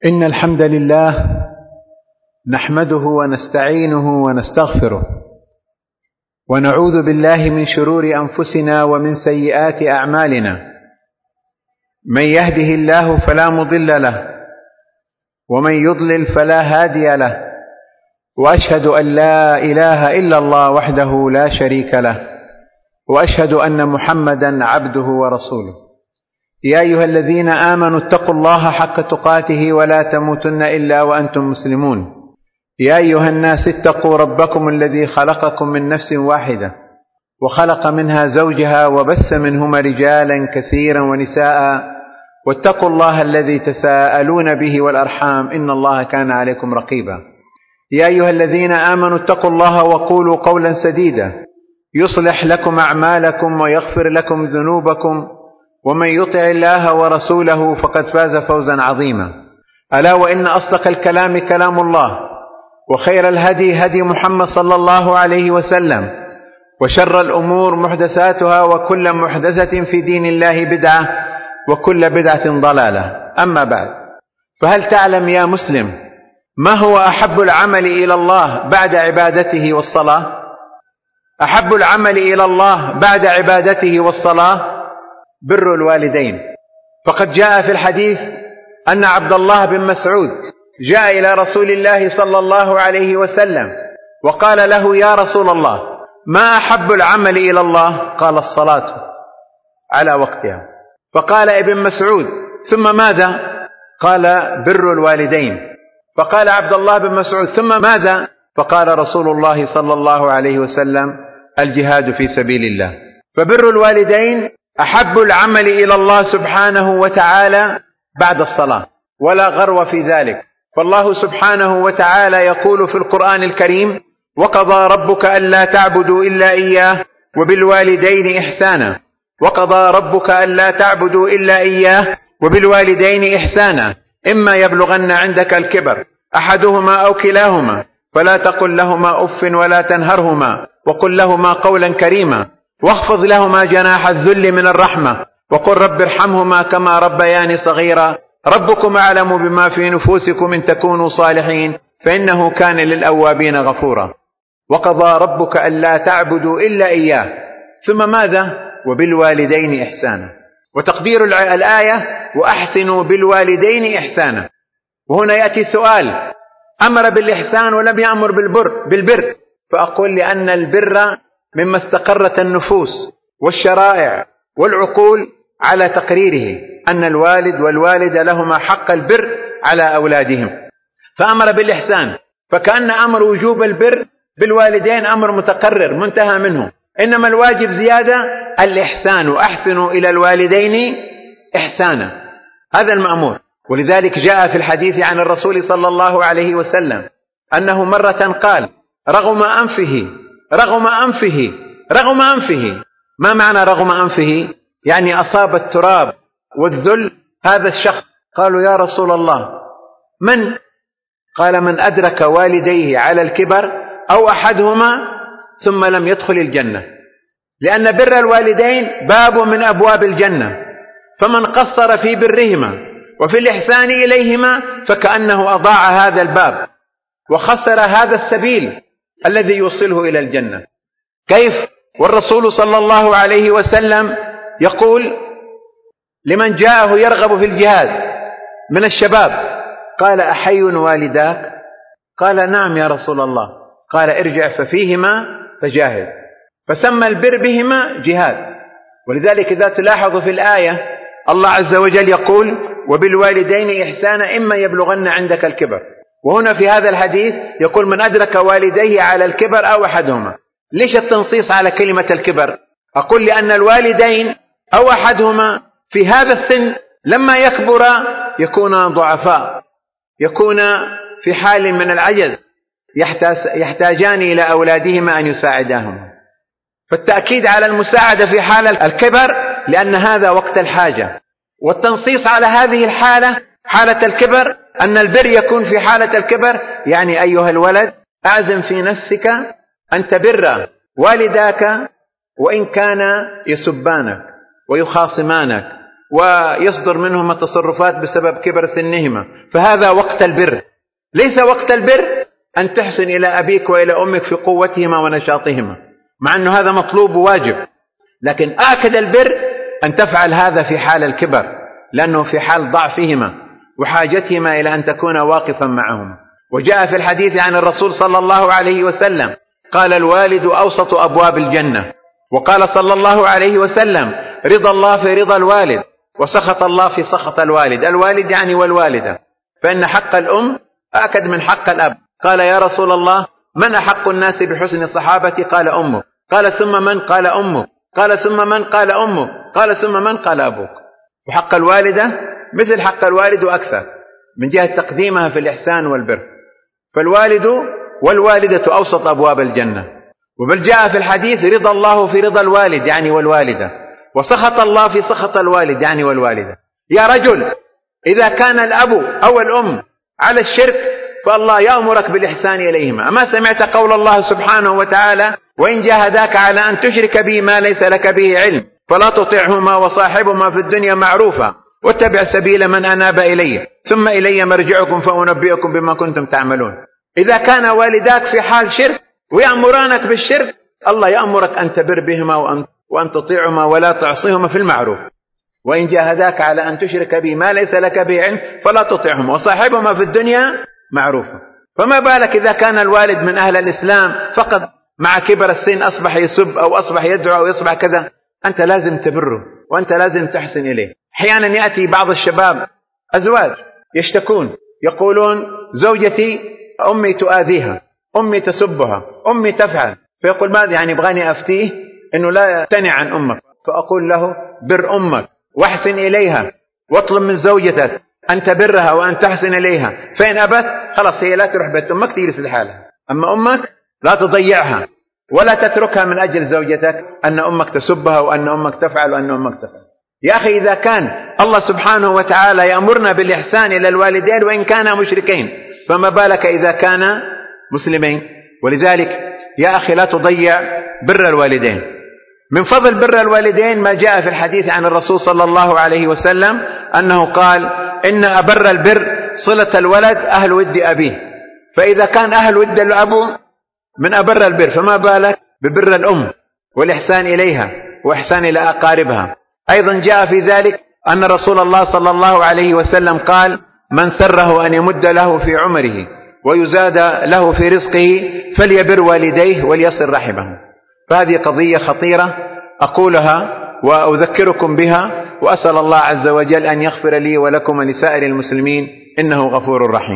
إن الحمد لله نحمده ونستعينه ونستغفره ونعوذ بالله من شرور أنفسنا ومن سيئات أعمالنا. من يهده الله فلا مضل له ومن يضلل فلا هادي له، وأشهد أن لا إله إلا الله وحده لا شريك له، وأشهد أن محمدا عبده ورسوله. يا أيها الذين آمنوا اتقوا الله حق تقاته ولا تموتن إلا وأنتم مسلمون. يا أيها الناس اتقوا ربكم الذي خلقكم من نفس واحدة وخلق منها زوجها وبث منهما رجالا كثيرا ونساء، واتقوا الله الذي تساءلون به والأرحام إن الله كان عليكم رقيبا. يا أيها الذين آمنوا اتقوا الله وقولوا قولا سديدا يصلح لكم أعمالكم ويغفر لكم ذنوبكم، ومن يطع الله ورسوله فقد فاز فوزا عظيما. ألا وإن أصدق الكلام كلام الله، وخير الهدي هدي محمد صلى الله عليه وسلم، وشر الأمور محدثاتها، وكل محدثة في دين الله بدعة، وكل بدعة ضلالة. أما بعد، فهل تعلم يا مسلم ما هو أحب العمل إلى الله بعد عبادته والصلاة؟ أحب العمل إلى الله بعد عبادته والصلاة بر الوالدين. فقد جاء في الحديث أن عبد الله بن مسعود جاء إلى رسول الله صلى الله عليه وسلم وقال له: يا رسول الله، ما أحب العمل إلى الله؟ قال: الصلاة على وقتها. فقال ابن مسعود: ثم ماذا؟ قال: بر الوالدين. فقال عبد الله بن مسعود: ثم ماذا؟ فقال رسول الله صلى الله عليه وسلم: الجهاد في سبيل الله. فبر الوالدين أحب العمل إلى الله سبحانه وتعالى بعد الصلاة، ولا غرو في ذلك. فالله سبحانه وتعالى يقول في القرآن الكريم: وقضى ربك ألا تعبدوا إلا إياه وبالوالدين إحسانا. وقضى ربك ألا تعبدوا إلا إياه وبالوالدين إحسانا، إما يبلغن عندك الكبر أحدهما أو كلاهما فلا تقل لهما أف ولا تنهرهما، وقل لهما قولا كريما، واخفض لهما جناح الذل من الرحمة، وقل رب ارحمهما كما ربياني صغيرا، ربكم أعلم بما في نفوسكم إن تكونوا صالحين فإنه كان للأوابين غفورا. وقضى ربك ألا تعبدوا إلا إياه، ثم ماذا؟ وبالوالدين إحسانا. وتقدير الآية: وأحسنوا بالوالدين إحسانا. وهنا يأتي سؤال: أمر بالإحسان ولم يأمر بالبر. فأقول لأن البر مما استقرت النفوس والشرائع والعقول على تقريره، أن الوالد والوالدة لهما حق البر على أولادهم، فأمر بالإحسان. فكأن أمر وجوب البر بالوالدين أمر متقرر منتهى منه، إنما الواجب زيادة الإحسان: وأحسنوا إلى الوالدين إحسانا. هذا المأمور. ولذلك جاء في الحديث عن الرسول صلى الله عليه وسلم أنه مرة قال: رغم أنفه. ما معنى رغم أنفه؟ يعني أصاب التراب والذل هذا الشخص. قالوا: يا رسول الله، من؟ قال: من أدرك والديه على الكبر أو أحدهما ثم لم يدخل الجنة. لأن بر الوالدين باب من أبواب الجنة، فمن قصر في برهما وفي الإحسان إليهما فكأنه أضاع هذا الباب وخسر هذا السبيل الذي يوصله إلى الجنة. كيف والرسول صلى الله عليه وسلم يقول لمن جاءه يرغب في الجهاد من الشباب، قال: أحي والداك؟ قال: نعم يا رسول الله. قال: ارجع ففيهما فجاهد. فسمى البر بهما جهاد. ولذلك إذا تلاحظوا في الآية الله عز وجل يقول: وبالوالدين إحسانا إما يبلغن عندك الكبر. وهنا في هذا الحديث يقول: من أدرك والديه على الكبر أو أحدهما. ليش التنصيص على كلمة الكبر؟ أقول لأن الوالدين أو أحدهما في هذا السن لما يكبر يكون ضعفاء، يكون في حال من العجز، يحتاجان إلى أولادهما أن يساعداهم. فالتأكيد على المساعدة في حال الكبر لأن هذا وقت الحاجة، والتنصيص على هذه الحالة، حالة الكبر، أن البر يكون في حالة الكبر. يعني أيها الولد، أعزم في نفسك أن تبر والداك وإن كان يسبانك ويخاصمانك ويصدر منهما تصرفات بسبب كبر سنهما، فهذا وقت البر. ليس وقت البر أن تحسن إلى أبيك وإلى أمك في قوتهما ونشاطهما، مع أنه هذا مطلوب وواجب، لكن آكد البر أن تفعل هذا في حال الكبر، لأنه في حال ضعفهما وحاجتهما إلى أن تكون واقفا معهما. وجاء في الحديث عن الرسول صلى الله عليه وسلم قال: الوالد أوسط أبواب الجنة. وقال صلى الله عليه وسلم: رضا الله في رضا الوالد، وسخط الله في سخط الوالد. الوالد يعني والوالدة، فإن حق الأم أكد من حق الأب. قال: يا رسول الله، من أحق الناس بحسن صحابتي؟ قال: أمك. قال: ثم من؟ قال: أمك. قال: ثم من؟ قال: أمك. قال: ثم من؟ قال: أبوك. وحق الوالدة مثل حق الوالد وأكثر من جهة تقديمها في الإحسان والبر. فالوالد والوالدة أوسط أبواب الجنة. وبل جاء في الحديث: رضا الله في رضا الوالد يعني والوالدة، وسخط الله في سخط الوالد يعني والوالدة. يا رجل، إذا كان الأب أو الأم على الشرك فالله يأمرك بالإحسان إليهما. أما سمعت قول الله سبحانه وتعالى: وإن جاهداك على أن تشرك بي ما ليس لك به علم فلا تطعهما وصاحبهما في الدنيا معروفا واتبع سبيل من أناب إلي ثم إلي مرجعكم فأنبئكم بما كنتم تعملون. إذا كان والداك في حال شرك ويأمرانك بالشرك، الله يأمرك أن تبر بهما وأن تطيعهما ولا تعصيهما في المعروف. وإن جاهداك على أن تشرك بي ما ليس لك به علم فلا تطيعهما وصاحبهما في الدنيا معروفا. فما بالك إذا كان الوالد من أهل الإسلام فقد مع كبر السن أصبح يسب أو أصبح يدعو أو يصبح كذا؟ أنت لازم تبره وأنت لازم تحسن إليه. أحيانا يأتي بعض الشباب أزواج يشتكون يقولون: زوجتي أمي تؤذيها، أمي تسبها، أمي تفعل. فيقول: ماذا يعني؟ يبغاني أفتيه أنه لا تنع عن أمك. فأقول له: بر أمك واحسن إليها، واطلب من زوجتك أن تبرها وأن تحسن إليها، فإن أبت خلاص هي لا تروح بيت أمك، تجلس لحالها. أما أمك لا تضيعها ولا تتركها من أجل زوجتك أن أمك تسبها وأن أمك تفعل وأن أمك تفعل. يا أخي، إذا كان الله سبحانه وتعالى يأمرنا بالإحسان إلى الوالدين وإن كانا مشركين، فما بالك إذا كانا مسلمين؟ ولذلك يا أخي لا تضيع بر الوالدين. من فضل بر الوالدين ما جاء في الحديث عن الرسول صلى الله عليه وسلم أنه قال: إن أبر البر صلة الولد أهل ود أبيه. فإذا كان أهل ود الأبو من أبر البر، فما بالك ببر الأم والإحسان إليها وإحسان إلى أقاربها. أيضا جاء في ذلك أن رسول الله صلى الله عليه وسلم قال: من سره أن يمد له في عمره ويزاد له في رزقه فليبر والديه وليصل رحمه. فهذه قضية خطيرة أقولها وأذكركم بها، وأسأل الله عز وجل أن يغفر لي ولكم ولسائر المسلمين، إنه غفور رحيم.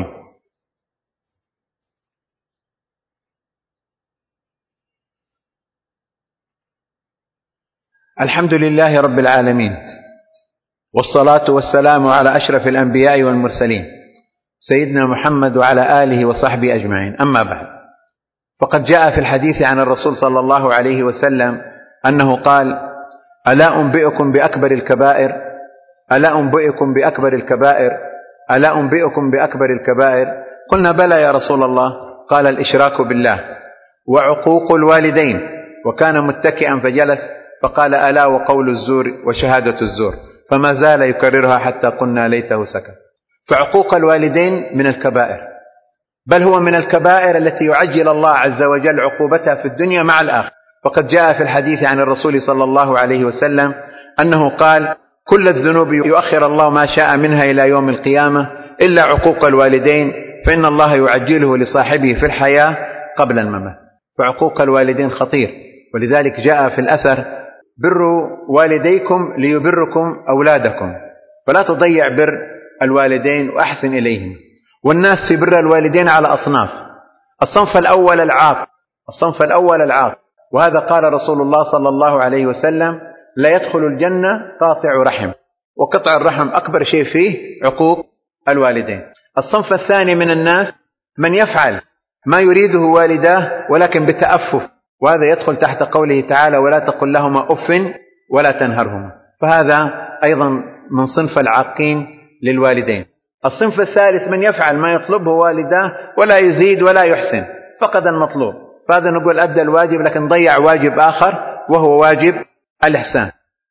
الحمد لله رب العالمين، والصلاة والسلام على أشرف الأنبياء والمرسلين سيدنا محمد وعلى آله وصحبه أجمعين. أما بعد، فقد جاء في الحديث عن الرسول صلى الله عليه وسلم أنه قال: ألا أنبئكم بأكبر الكبائر؟ ألا أنبئكم بأكبر الكبائر؟ ألا أنبئكم بأكبر الكبائر؟ قلنا: بلى يا رسول الله. قال: الإشراك بالله وعقوق الوالدين. وكان متكئا فجلس فقال: ألا وقول الزور وشهادة الزور. فما زال يكررها حتى قلنا ليته سكت. فعقوق الوالدين من الكبائر، بل هو من الكبائر التي يعجل الله عز وجل عقوبتها في الدنيا مع الآخرة. فقد جاء في الحديث عن الرسول صلى الله عليه وسلم أنه قال: كل الذنوب يؤخر الله ما شاء منها إلى يوم القيامة إلا عقوق الوالدين، فإن الله يعجله لصاحبه في الحياة قبل الممات. فعقوق الوالدين خطير، ولذلك جاء في الأثر: بروا والديكم ليبركم أولادكم. فلا تضيع بر الوالدين وأحسن إليهم. والناس في بر الوالدين على أصناف. الصنف الأول العاق، الصنف الأول العاق، وهذا قال رسول الله صلى الله عليه وسلم: لا يدخل الجنة قاطع رحم. وقطع الرحم أكبر شيء فيه عقوق الوالدين. الصنف الثاني من الناس من يفعل ما يريده والداه ولكن بتأفف، وهذا يدخل تحت قوله تعالى: ولا تقل لهما أف ولا تنهرهما. فهذا أيضا من صنف العاقين للوالدين. الصنف الثالث من يفعل ما يطلبه والداه ولا يزيد ولا يحسن، فقد المطلوب. فهذا نقول أدى الواجب لكن ضيع واجب آخر وهو واجب الإحسان.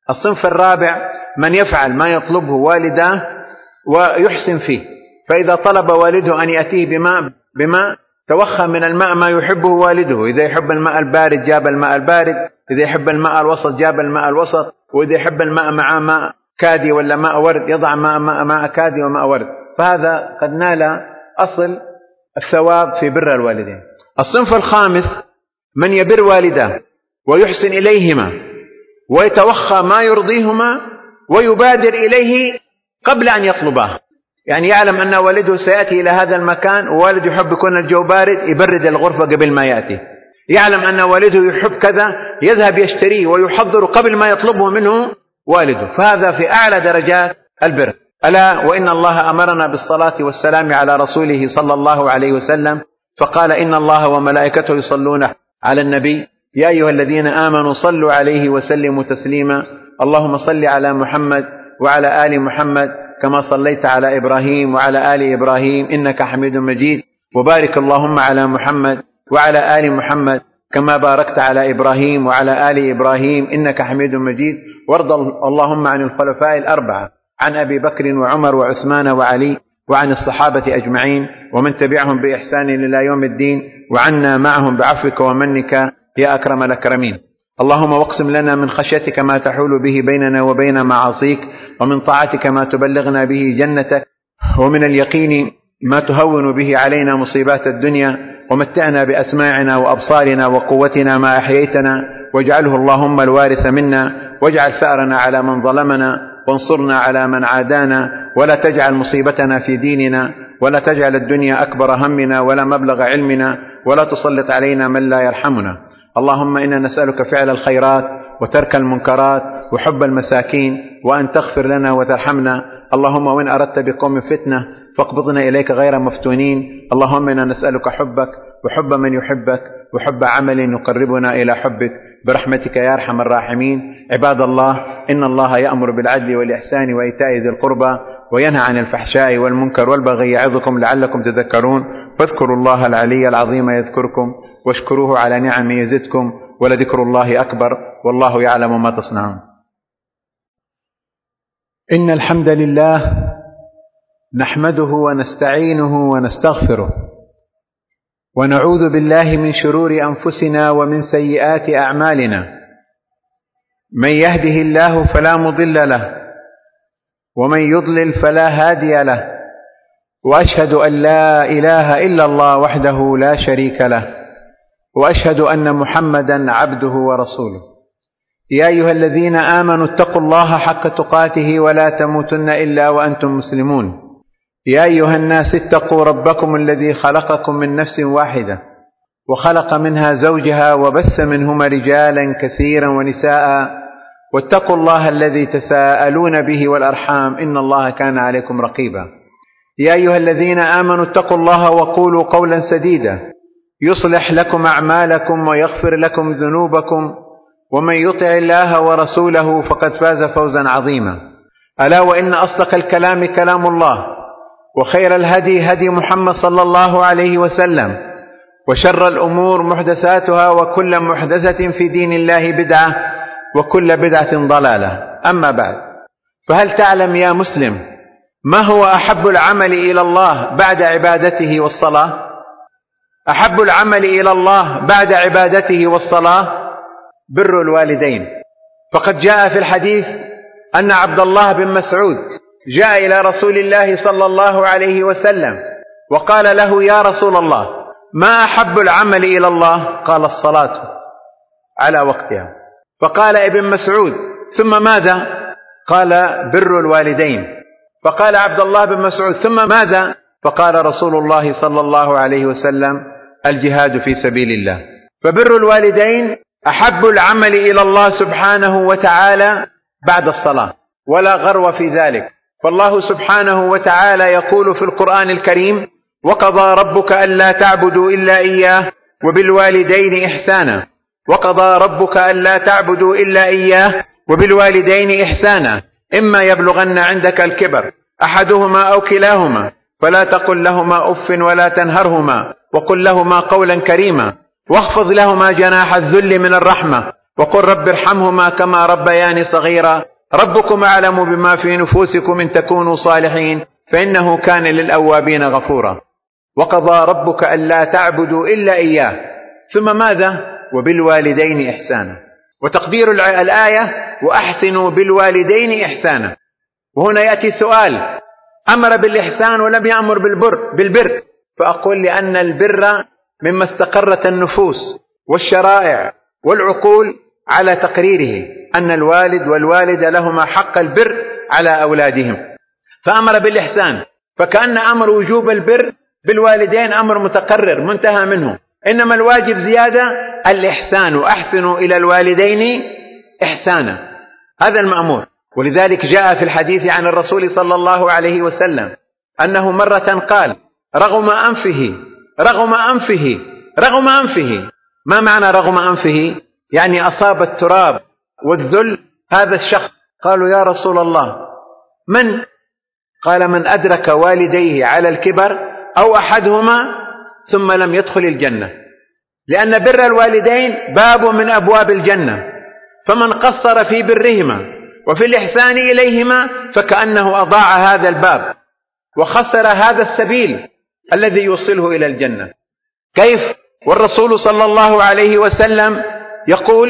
الصنف الرابع من يفعل ما يطلبه والداه ويحسن فيه، فإذا طلب والده أن يأتيه بماء توخى من الماء ما يحبه والده. إذا يحب الماء البارد جاب الماء البارد، إذا يحب الماء الوسط جاب الماء الوسط، وإذا يحب الماء مع ماء كادي ولا ماء ورد يضع ماء كادي وماء ورد، فهذا قد نال أصل الثواب في بر الوالدين. الصنف الخامس من يبر والداه ويحسن إليهما ويتوخى ما يرضيهما ويبادر إليه قبل أن يطلباه، يعني يعلم أن والده سيأتي إلى هذا المكان ووالده يحب يكون الجو بارد يبرد الغرفة قبل ما يأتي، يعلم أن والده يحب كذا يذهب يشتريه ويحضر قبل ما يطلبه منه والده، فهذا في أعلى درجات البر. ألا وإن الله أمرنا بالصلاة والسلام على رسوله صلى الله عليه وسلم، فقال إن الله وملائكته يصلون على النبي يا أيها الذين آمنوا صلوا عليه وسلموا تسليما، اللهم صل على محمد وعلى آل محمد كما صليت على إبراهيم وعلى آل إبراهيم إنك حميد مجيد، وبارك اللهم على محمد وعلى آل محمد كما باركت على إبراهيم وعلى آل إبراهيم إنك حميد مجيد، وارض اللهم عن الخلفاء الأربعة، عن أبي بكر وعمر وعثمان وعلي، وعن الصحابة أجمعين ومن تبعهم بإحسان إلى يوم الدين، وعنا معهم بعفوك ومنك يا أكرم الأكرمين. اللهم واقسم لنا من خشيتك ما تحول به بيننا وبين معاصيك، ومن طاعتك ما تبلغنا به جنتك، ومن اليقين ما تهون به علينا مصيبات الدنيا، ومتعنا بأسماعنا وأبصارنا وقوتنا ما أحييتنا، واجعله اللهم الوارث منا، واجعل ثأرنا على من ظلمنا، وانصرنا على من عادانا، ولا تجعل مصيبتنا في ديننا، ولا تجعل الدنيا أكبر همنا ولا مبلغ علمنا، ولا تسلط علينا من لا يرحمنا. اللهم إنا نسألك فعل الخيرات وترك المنكرات وحب المساكين، وأن تغفر لنا وترحمنا. اللهم وإن أردت بقوم فتنة فاقبضنا إليك غير مفتونين. اللهم إنا نسألك حبك وحب من يحبك وحب عمل يقربنا إلى حبك برحمتك يا أرحم الراحمين. عباد الله، إن الله يأمر بالعدل والإحسان وإيتاء ذي القربى وينهى عن الفحشاء والمنكر والبغي يعظكم لعلكم تذكرون، فاذكروا الله العلي العظيم يذكركم واشكروه على نعمه يزدكم، ولذكر الله أكبر والله يعلم ما تصنعون. إن الحمد لله نحمده ونستعينه ونستغفره، ونعوذ بالله من شرور أنفسنا ومن سيئات أعمالنا، من يهده الله فلا مضل له ومن يضلل فلا هادي له، وأشهد أن لا إله إلا الله وحده لا شريك له، وأشهد أن محمدا عبده ورسوله. يا أيها الذين آمنوا اتقوا الله حق تقاته ولا تموتن إلا وأنتم مسلمون. يا أيها الناس اتقوا ربكم الذي خلقكم من نفس واحدة وخلق منها زوجها وبث منهما رجالا كثيرا ونساء، واتقوا الله الذي تساءلون به والأرحام إن الله كان عليكم رقيبا. يا أيها الذين آمنوا اتقوا الله وقولوا قولا سديدا يصلح لكم أعمالكم ويغفر لكم ذنوبكم، ومن يطع الله ورسوله فقد فاز فوزا عظيما. ألا وإن أصدق الكلام كلام الله، وخير الهدي هدي محمد صلى الله عليه وسلم، وشر الأمور محدثاتها، وكل محدثة في دين الله بدعة، وكل بدعة ضلالة. أما بعد، فهل تعلم يا مسلم ما هو أحب العمل إلى الله بعد عبادته والصلاة؟ أحب العمل إلى الله بعد عبادته والصلاة بر الوالدين، فقد جاء في الحديث أن عبد الله بن مسعود جاء إلى رسول الله صلى الله عليه وسلم وقال له: يا رسول الله، ما أحب العمل إلى الله؟ قال: الصلاة على وقتها. فقال ابن مسعود: ثم ماذا؟ قال: بر الوالدين. فقال عبد الله بن مسعود: ثم ماذا؟ فقال رسول الله صلى الله عليه وسلم: الجهاد في سبيل الله. فبر الوالدين أحب العمل إلى الله سبحانه وتعالى بعد الصلاة، ولا غرو في ذلك، فالله سبحانه وتعالى يقول في القرآن الكريم: وقضى ربك ألا تعبدوا إلا إياه وبالوالدين إحسانا. وقضى ربك ألا تعبدوا إلا إياه وبالوالدين إحسانا، إما يبلغن عندك الكبر أحدهما أو كلاهما فلا تقل لهما أف ولا تنهرهما، وقل لهما قولا كريما، واخفض لهما جناح الذل من الرحمة، وقل رب ارحمهما كما ربياني صغيرا ربكم أعلم بما في نفوسكم إن تكونوا صالحين فإنه كان للأوابين غفورا. وقضى ربك ألا تعبدوا إلا إياه، ثم ماذا؟ وبالوالدين إحسانا. وتقدير الآية وأحسنوا بالوالدين إحسانا. وهنا يأتي سؤال: أمر بالإحسان ولم يأمر بالبر، فأقول لأن البر مما استقرت النفوس والشرائع والعقول على تقريره، أن الوالد والوالدة لهما حق البر على أولادهم، فأمر بالإحسان، فكأن أمر وجوب البر بالوالدين أمر متقرر منتهى منه، إنما الواجب زيادة الإحسان، وأحسنوا إلى الوالدين إحسانا، هذا المأمور. ولذلك جاء في الحديث عن الرسول صلى الله عليه وسلم أنه مرة قال: رغم أنفه. ما معنى رغم أنفه؟ يعني أصاب التراب والذل هذا الشخص. قالوا: يا رسول الله من؟ قال: من أدرك والديه على الكبر أو أحدهما ثم لم يدخل الجنة، لأن بر الوالدين باب من أبواب الجنة، فمن قصر في برهما وفي الإحسان إليهما فكأنه أضاع هذا الباب وخسر هذا السبيل الذي يوصله إلى الجنة. كيف والرسول صلى الله عليه وسلم يقول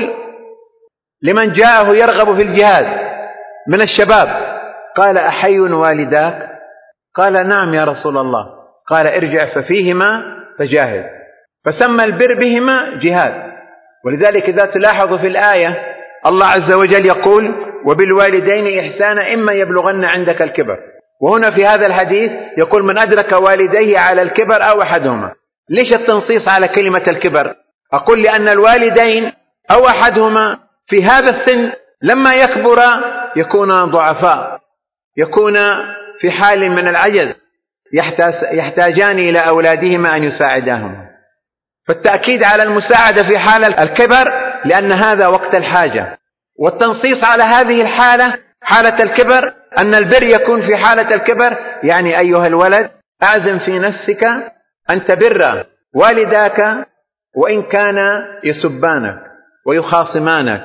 لمن جاءه يرغب في الجهاد من الشباب، قال: أحي والداك؟ قال: نعم يا رسول الله. قال: ارجع ففيهما فجاهد. فسمى البر بهما جهاد. ولذلك إذا تلاحظوا في الآية الله عز وجل يقول: وبالوالدين إحسانا إما يبلغن عندك الكبر، وهنا في هذا الحديث يقول: من أدرك والديه على الكبر أو أحدهما. ليش التنصيص على كلمة الكبر؟ أقول لأن الوالدين أو أحدهما في هذا السن لما يكبر يكون ضعفاء، يكون في حال من العجز، يحتاجان إلى أولادهما أن يساعداهما. فالتأكيد على المساعدة في حال الكبر لأن هذا وقت الحاجة، والتنصيص على هذه الحالة حالة الكبر أن البر يكون في حالة الكبر. يعني أيها الولد أعزم في نفسك أن تبر والداك وإن كان يسبانك ويخاصمانك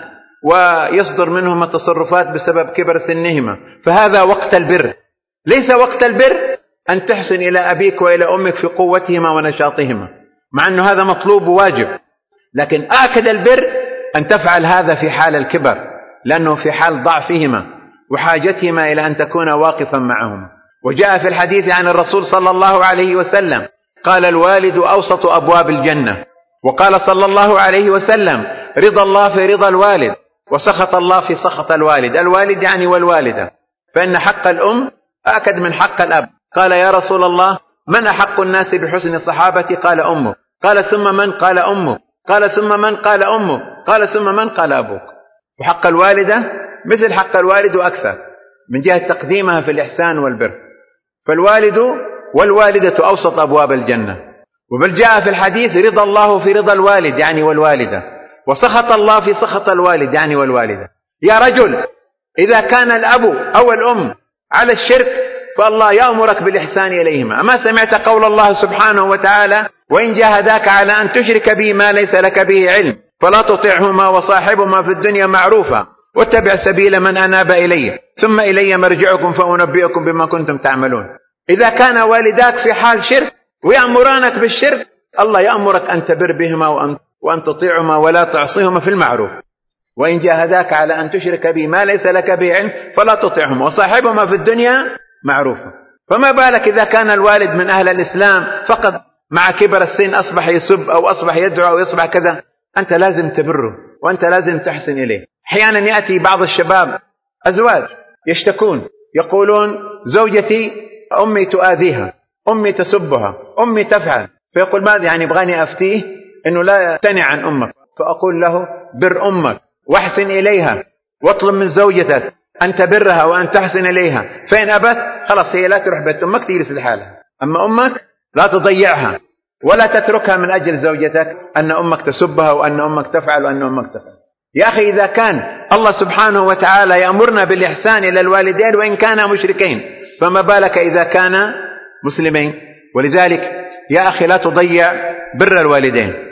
ويصدر منهما تصرفات بسبب كبر سنهما، فهذا وقت البر. ليس وقت البر أن تحسن إلى أبيك وإلى أمك في قوتهما ونشاطهما، مع أنه هذا مطلوب وواجب، لكن آكد البر أن تفعل هذا في حال الكبر، لأنه في حال ضعفهما وحاجتهما إلى أن تكون واقفا معهما. وجاء في الحديث عن الرسول صلى الله عليه وسلم قال: الوالد أوسط أبواب الجنة. وقال صلى الله عليه وسلم: رضا الله في رضا الوالد وسخط الله في سخط الوالد. الوالد يعني والوالدة، فإن حق الأم أكد من حق الأب. قال: يا رسول الله من أحق الناس بحسن صحابتي؟ قال: أمك. قال: ثم من؟ قال: أمك. قال: ثم من؟ قال: أمك. قال: ثم من؟ قال: أبوك. وحق الوالدة مثل حق الوالد وأكثر من جهة تقديمها في الإحسان والبر. فالوالد والوالدة أوسط أبواب الجنة. وبل جاء في الحديث: رضا الله في رضا الوالد يعني والوالدة، وسخط الله في سخط الوالد يعني والوالدة. يا رجل، إذا كان الأب أو الأم على الشرك فالله يأمرك بالإحسان إليهما. أما سمعت قول الله سبحانه وتعالى: وإن جاهداك على أن تشرك بي ما ليس لك به علم فلا تطعهما وصاحبهما في الدنيا معروفا واتبع سبيل من أناب إلي ثم إلي مرجعكم فأنبئكم بما كنتم تعملون. إذا كان والداك في حال شرك ويأمرانك بالشرك، الله يأمرك أن تبر بهما وأن تطيعهما ولا تعصيهما في المعروف. وإن جاهداك على أن تشرك بي ما ليس لك به علم فلا تطيعهما وصاحبهما في الدنيا معروفا. فما بالك إذا كان الوالد من أهل الإسلام فقط مع كبر السن أصبح يسب أو أصبح يدعو أو يصبح كذا؟ أنت لازم تبره وأنت لازم تحسن إليه. أحيانا يأتي بعض الشباب أزواج يشتكون يقولون: زوجتي أمي تؤذيها، أمي تسبها، أمي تفعل. فيقول: ماذا يعني؟ يبغاني أفتيه أنه لا تنع عن أمك. فأقول له: بر أمك واحسن إليها، واطلب من زوجتك أن تبرها وأن تحسن إليها، فإن أبت خلاص هي لا تروح بيت أمك تجلس لحالها. أما أمك لا تضيعها ولا تتركها من أجل زوجتك أن أمك تسبها وأن أمك تفعل وأن أمك تفعل. يا أخي، إذا كان الله سبحانه وتعالى يأمرنا بالإحسان إلى الوالدين وإن كانا مشركين، فما بالك إذا كانا مسلمين؟ ولذلك يا أخي لا تضيع بر الوالدين،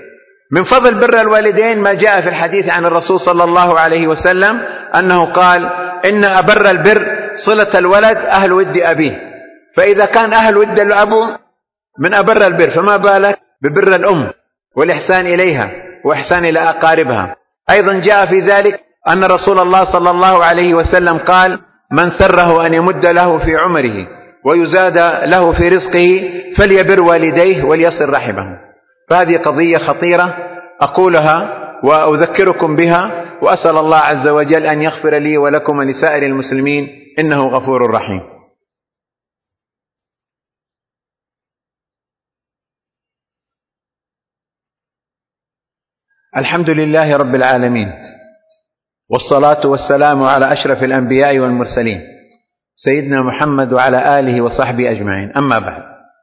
من فضل بر الوالدين ما جاء في الحديث عن الرسول صلى الله عليه وسلم أنه قال: إن أبر البر صلة الولد أهل ود أبيه. فإذا كان أهل ود الأب من أبر البر، فما بالك ببر الأم والإحسان إليها وإحسان إلى أقاربها. أيضا جاء في ذلك أن رسول الله صلى الله عليه وسلم قال: من سره أن يمد له في عمره ويزاد له في رزقه فليبر والديه وليصل رحمه. فهذه قضية خطيرة أقولها وأذكركم بها، وأسأل الله عز وجل أن يغفر لي ولكم ولسائر المسلمين، إنه غفور رحيم. الحمد لله رب العالمين، والصلاة والسلام على أشرف الأنبياء والمرسلين سيدنا محمد وعلى آله وصحبه أجمعين. أما بعد،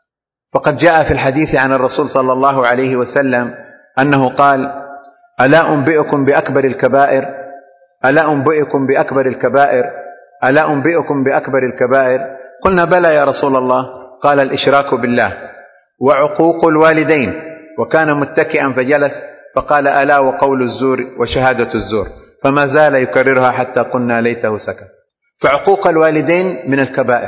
فقد جاء في الحديث عن الرسول صلى الله عليه وسلم أنه قال: ألا أنبئكم بأكبر الكبائر؟ ألا أنبئكم بأكبر الكبائر؟ ألا أنبئكم بأكبر الكبائر؟ قلنا: بلى يا رسول الله. قال: الإشراك بالله وعقوق الوالدين. وكان متكئا فجلس فقال: ألا وقول الزور وشهادة الزور. فما زال يكررها حتى قلنا ليته سكت. فعقوق الوالدين من الكبائر،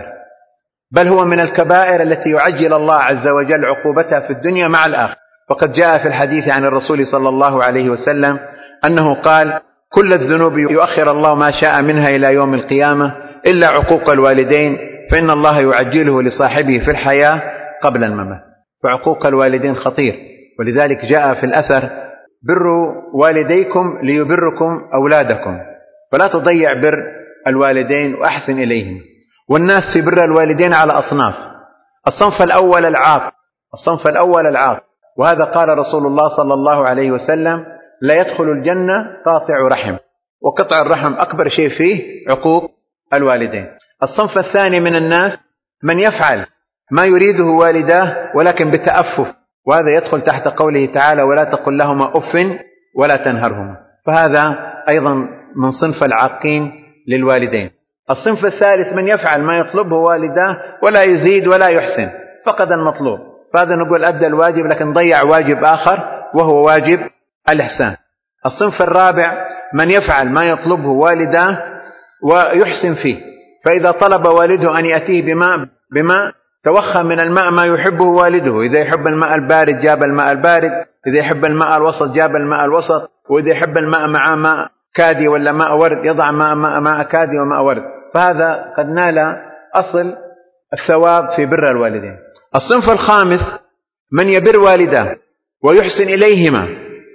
بل هو من الكبائر التي يعجل الله عز وجل عقوبتها في الدنيا مع الآخرة. فقد جاء في الحديث عن الرسول صلى الله عليه وسلم أنه قال: كل الذنوب يؤخر الله ما شاء منها إلى يوم القيامة إلا عقوق الوالدين، فإن الله يعجله لصاحبه في الحياة قبل الممات. فعقوق الوالدين خطير، ولذلك جاء في الأثر: بروا والديكم ليبركم أولادكم. فلا تضيع بر الوالدين وأحسن إليهم. والناس في بر الوالدين على أصناف. الصنف الأول العاق، الصنف الأول العاق، وهذا قال رسول الله صلى الله عليه وسلم: لا يدخل الجنة قاطع رحم. وقطع الرحم أكبر شيء فيه عقوق الوالدين. الصنف الثاني من الناس من يفعل ما يريده والداه ولكن بتأفف، وهذا يدخل تحت قوله تعالى: ولا تقل لهما أف ولا تنهرهما. فهذا أيضا من صنف العاقين للوالدين. الصنف الثالث من يفعل ما يطلبه والداه ولا يزيد ولا يحسن، فقد المطلوب، فهذا نقول أدى الواجب لكن ضيع واجب آخر وهو واجب الإحسان. الصنف الرابع من يفعل ما يطلبه والداه ويحسن فيه، فإذا طلب والده أن يأتيه بماء توخى من الماء ما يحبه والده. إذا يحب الماء البارد جاب الماء البارد، إذا يحب الماء الوسط جاب الماء الوسط، وإذا يحب الماء مع ماء كادي ولا ماء ورد يضع ماء كادي وماء ورد. فهذا قد نال أصل الثواب في بر الوالدين. الصنف الخامس من يبر والداه ويحسن إليهما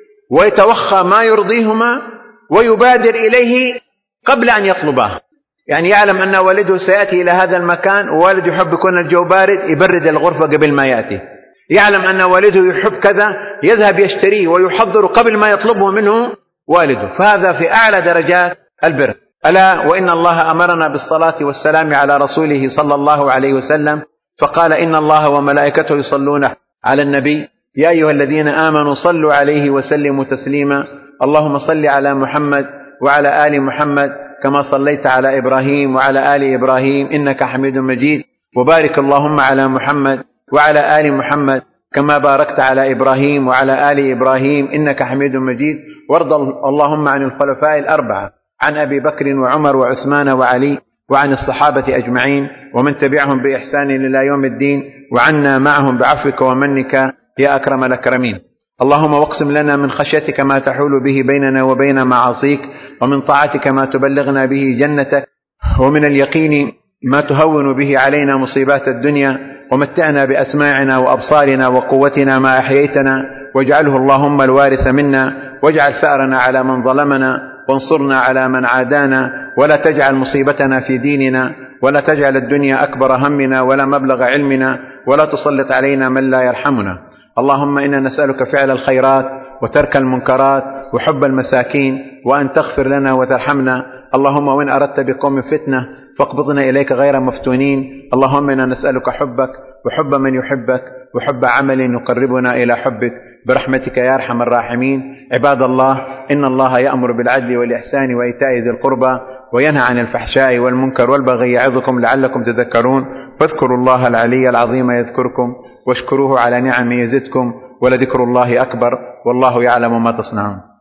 ويتوخى ما يرضيهما ويبادر إليه قبل أن يطلباه. يعني يعلم أن والده سيأتي إلى هذا المكان ووالده يحب يكون الجو بارد، يبرد الغرفة قبل ما يأتي. يعلم أن والده يحب كذا، يذهب يشتريه ويحضر قبل ما يطلبه منه والده. فهذا في أعلى درجات البر. ألا وإن الله أمرنا بالصلاة والسلام على رسوله صلى الله عليه وسلم، فقال: إن الله وملائكته يصلون على النبي يا أيها الذين آمنوا صلوا عليه وسلموا تسليما. اللهم صل على محمد وعلى آل محمد كما صليت على إبراهيم وعلى آل إبراهيم إنك حميد مجيد، وبارك اللهم على محمد وعلى آل محمد كما باركت على إبراهيم وعلى آل إبراهيم إنك حميد مجيد. وارض اللهم عن الخلفاء الأربعة، عن أبي بكر وعمر وعثمان وعلي، وعن الصحابة أجمعين ومن تبعهم بإحسان إلى يوم الدين، وعنا معهم بعفوك ومنك يا أكرم الأكرمين. اللهم واقسم لنا من خشيتك ما تحول به بيننا وبين معاصيك، ومن طاعتك ما تبلغنا به جنتك، ومن اليقين ما تهون به علينا مصيبات الدنيا، ومتعنا بأسماعنا وأبصارنا وقوتنا ما أحييتنا، واجعله اللهم الوارث منا، واجعل ثأرنا على من ظلمنا، وانصرنا على من عادانا، ولا تجعل مصيبتنا في ديننا، ولا تجعل الدنيا أكبر همنا ولا مبلغ علمنا، ولا تسلط علينا من لا يرحمنا. اللهم إنا نسألك فعل الخيرات وترك المنكرات وحب المساكين، وأن تغفر لنا وترحمنا. اللهم وإن أردت بقوم فتنة فاقبضنا إليك غير مفتونين. اللهم إنا نسألك حبك وحب من يحبك وحب عمل يقربنا إلى حبك برحمتك يا أرحم الراحمين. عباد الله، إن الله يأمر بالعدل والإحسان وإيتاء ذي القربى وينهى عن الفحشاء والمنكر والبغي يعظكم لعلكم تذكرون. فاذكروا الله العلي العظيم يذكركم، واشكروه على نعمه يزدكم، ولذكر الله أكبر، والله يعلم ما تصنعون.